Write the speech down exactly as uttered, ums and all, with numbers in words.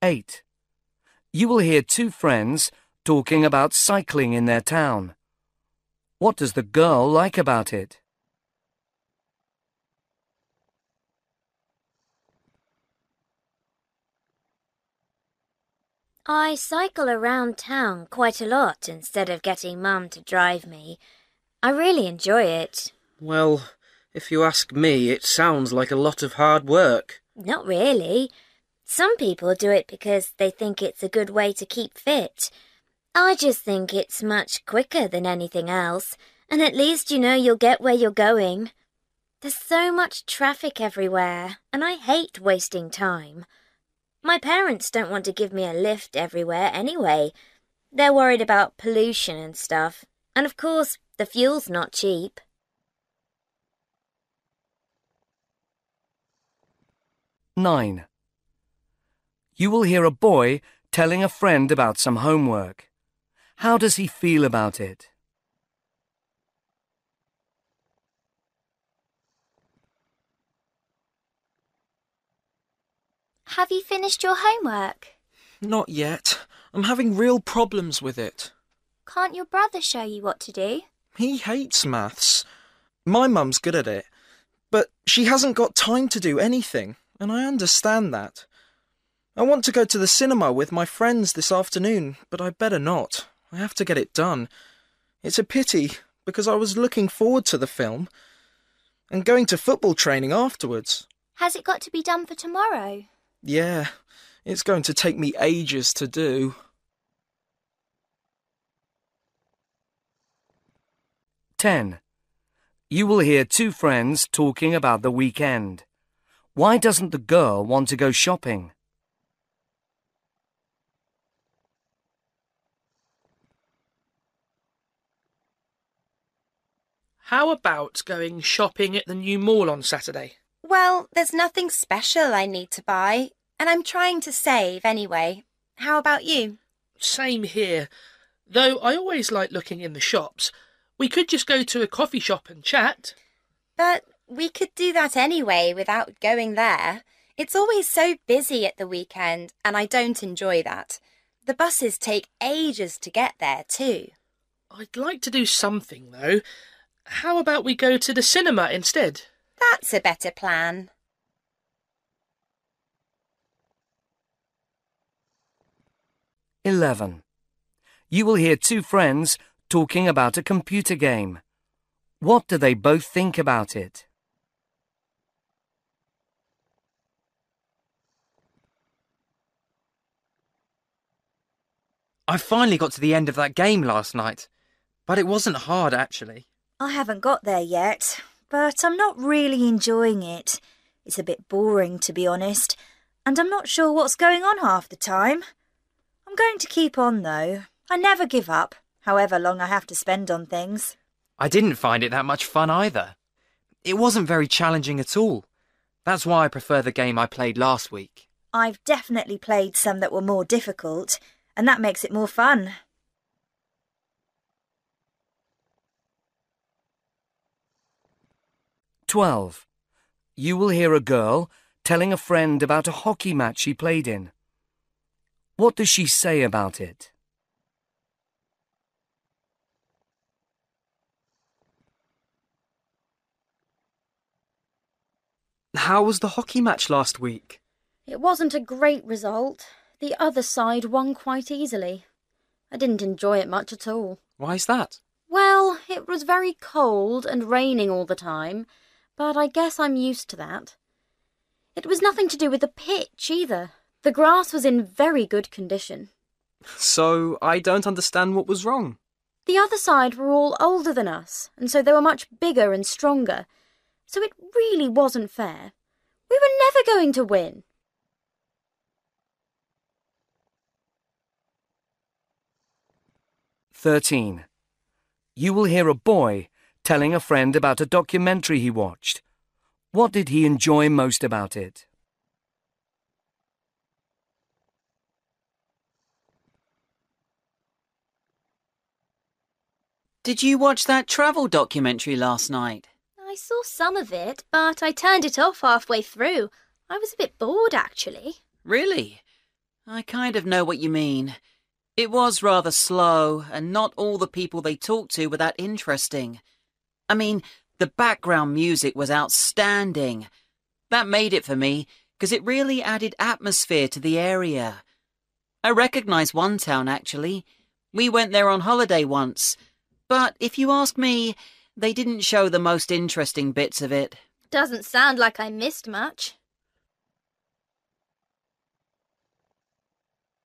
eight. You will hear two friends talking about cycling in their town. What does the girl like about it? I cycle around town quite a lot instead of getting Mum to drive me. I really enjoy it. Well, if you ask me, it sounds like a lot of hard work. Not really. Some people do it because they think it's a good way to keep fit. I just think it's much quicker than anything else, and at least you know you'll get where you're going. There's so much traffic everywhere, and I hate wasting time. My parents don't want to give me a lift everywhere anyway. They're worried about pollution and stuff. And of course, the fuel's not cheap. nine. You will hear a boy telling a friend about some homework. How does he feel about it? Have you finished your homework? Not yet. I'm having real problems with it. Can't your brother show you what to do? He hates maths. My mum's good at it, but she hasn't got time to do anything, and I understand that. I want to go to the cinema with my friends this afternoon, but I better not. I have to get it done. It's a pity, because I was looking forward to the film and going to football training afterwards. Has it got to be done for tomorrow? Yeah, it's going to take me ages to do. ten. You will hear two friends talking about the weekend. Why doesn't the girl want to go shopping? How about going shopping at the new mall on Saturday? Well, there's nothing special I need to buy, and I'm trying to save anyway. How about you? Same here. Though I always like looking in the shops. We could just go to a coffee shop and chat. But we could do that anyway without going there. It's always so busy at the weekend, and I don't enjoy that. The buses take ages to get there too. I'd like to do something, though. How about we go to the cinema instead? That's a better plan. eleven. You will hear two friends talking about a computer game. What do they both think about it? I finally got to the end of that game last night, but it wasn't hard actually. I haven't got there yet, but I'm not really enjoying it. It's a bit boring, to be honest, and I'm not sure what's going on half the time. I'm going to keep on, though. I never give up, however long I have to spend on things. I didn't find it that much fun either. It wasn't very challenging at all. That's why I prefer the game I played last week. I've definitely played some that were more difficult, and that makes it more fun. twelve. You will hear a girl telling a friend about a hockey match she played in. What does she say about it? How was the hockey match last week? It wasn't a great result. The other side won quite easily. I didn't enjoy it much at all. Why is that? Well, it was very cold and raining all the time, but I guess I'm used to that. It was nothing to do with the pitch either. The grass was in very good condition. So I don't understand what was wrong. The other side were all older than us, and so they were much bigger and stronger. So it really wasn't fair. We were never going to win. thirteen. You will hear a boy telling a friend about a documentary he watched. What did he enjoy most about it? Did you watch that travel documentary last night? I saw some of it, but I turned it off halfway through. I was a bit bored, actually. Really? I kind of know what you mean. It was rather slow, and not all the people they talked to were that interesting. I mean, the background music was outstanding. That made it for me, because it really added atmosphere to the area. I recognise one town, actually. We went there on holiday once. But if you ask me, they didn't show the most interesting bits of it. Doesn't sound like I missed much.